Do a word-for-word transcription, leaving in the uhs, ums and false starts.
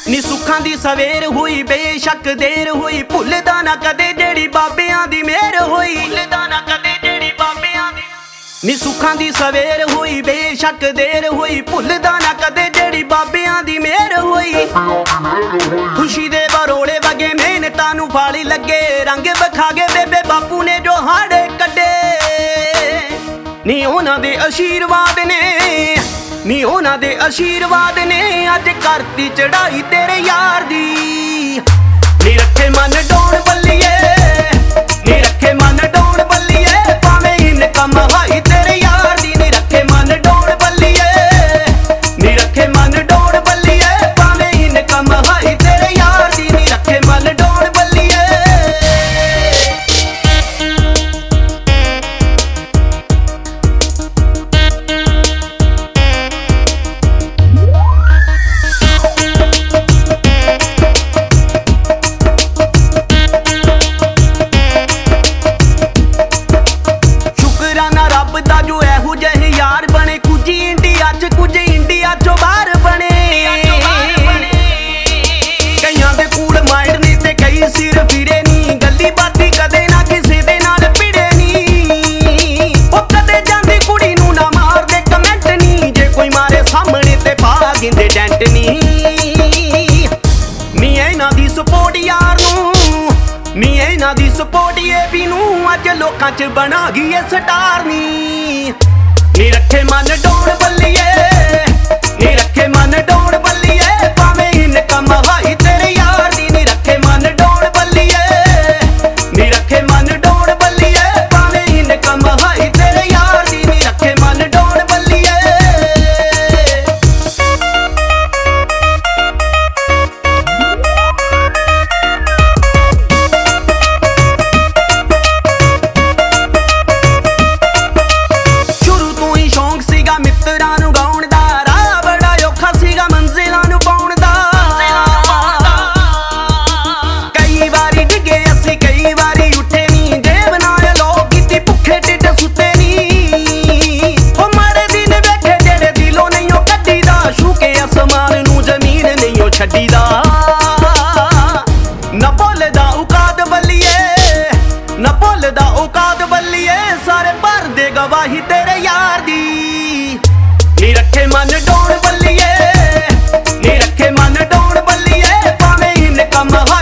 ਨੀ ਸੁੱਖਾਂ ਦੀ ਸਵੇਰ ਹੋਈ ਬੇਸ਼ੱਕ ਦੇਰ ਹੋਈ, ਭੁੱਲਦਾ ਨਾ ਕਦੇ ਜਿਹੜੀ ਬਾਬਿਆਂ ਦੀ ਮਿਹਰ ਹੋਈ, ਭੁੱਲਦਾ ਨਾ ਕਦੇ ਜਿਹੜੀ ਬਾਬਿਆਂ ਦੀ। ਨੀ ਸੁੱਖਾਂ ਦੀ ਸਵੇਰ ਹੋਈ ਬੇਸ਼ੱਕ ਦੇਰ ਹੋਈ, ਭੁੱਲਦਾ ਨਾ ਕਦੇ ਜਿਹੜੀ ਬਾਬਿਆਂ ਦੀ ਮਿਹਰ ਹੋਈ। ਖੁਸ਼ੀ ਦੇ ਬਰੋਲੇ ਵਗੇ ਮਿਹਨਤਾਂ ਨੂੰ ਫਲ ਲੱਗੇ, ਰੰਗ ਵਿਖਾ ਗਏ ਬੇਬੇ ਬਾਪੂ ਨੇ ਜੋ ਹਾੜੇ ਕੱਢੇ। ਨੀ ਉਹਨਾਂ ਦੇ ਅਸ਼ੀਰਵਾਦ ਨੇ, ਨੀ ਉਹਨਾਂ ਦੇ ਅਸ਼ੀਰਵਾਦ ਨੇ ਅੱਜ ਕਰਤੀ ਚੜਾਈ ਤੇਰੇ ਯਾਰ ਦੀ। ਨੀ ਰੱਖੇ ਮਨ ਡੋਣ ਬੱਲੀਏ, ਨੀ ਰੱਖੇ ਮਨ ਡੋਣ ਬੱਲੀਏ, ਭਾਵੇਂ ਇਨਕਮ ਹਾਈ ਤੇਰੇ ਯਾਰ ਦੀ। ਨੀ ਰੱਖੇ ਮਨ ਡੋਣ ਬੱਲੀਏ, ਨੀ ਰੱਖੇ ਮਨ ਡੋਣ ਬੱਲੀਏ, ਭਾਵੇਂ ਇਨਕਮ ਹਾਈ ਤੇਰੇ ਯਾਰ ਦੀ। ਨੀ ਰੱਖੇ ਮਨ ਡੋਣ ਬੱਲੀਏ। ਨੀ ਸਪੋਰਟ ਏ ਵੀ ਨੂੰ ਅੱਜ ਲੋਕਾਂ ਚ ਬਣਾ ਗਈ ਏ ਸਟਾਰ ਨੀ। ਨੀ ਰੱਖੇ ਮਨ ਡੋਣ ਬੱਲੀਏ, ਨੀ ਰੱਖੇ ਮਨ ਡੋਣ ਬੱਲੀਏ, ਭਾਵੇਂ ਇਨਕਮ ਹਾਈ ਤੇਰੇ ਯਾਰ ਦੀ। ਨੀ ਰੱਖੇ ਮਨ ਡੋਣ ਬੱਲੀਏ, ਨੀ ਰੱਖੇ ਮਨ ਡੋਣ ਬੱਲੀਏ, ਭਾਵੇਂ ਇਨਕਮ ਹਾਈ ਤੇਰੇ ਯਾਰ ਦੀ। ਨੀ ਰੱਖੇ ਮਨ ਡੋਣ ਬੱਲੀਏ। ਮਿੱਤਰਾਂ ਨੂੰ ਗਾਉਣ ਦਾ ਰਾਹ ਬੜਾ ਔਖਾ ਸੀਗਾ ਮੰਜ਼ਿਲਾਂ ਨੂੰ ਪਾਉਣ ਦਾ। ਕਈ ਵਾਰੀ ਡਿੱਗੇ ਅਸੀਂ ਕਈ ਵਾਰੀ ਉੱਠੇ ਨੀ, ਜੇਬ ਨਾਲ ਲੋਕ ਕੀਤੀ ਭੁੱਖੇ ਢਿੱਡ ਸੁੱਤੇ ਨੀ। ਉਹ ਮਾੜੇ ਦਿਨ ਵੇਖੇ ਜਿਹੜੇ ਦਿਲੋਂ ਨਹੀਂ ਉਹ ਕੱਢੀ ਦਾ, ਛੂਕੇ ਅਸਮਾਨ ਨੂੰ ਜ਼ਮੀਨ ਨਹੀਂ ਉਹ ਛੱਡੀ ਦਾ। ਨਾ ਭੁੱਲਦਾ ਔਕਾਤ ਬੱਲੀਏ, ਨਾ ਭੁੱਲਦਾ ਔਕਾਤ ਬੱਲੀਏ, ਸਾਰੇ ਭਰਦੇ ਗਵਾਹੀ ਤੇਰੇ ਯਾਰ ਦੀ। ਨੀ ਰੱਖੇ ਮਨ ਡੋਣ ਬੱਲੀਏ, ਨੀ ਰੱਖੇ ਮਨ ਡੋਣ ਬੱਲੀਏ, ਭਾਵੇਂ ਇਨਕਮ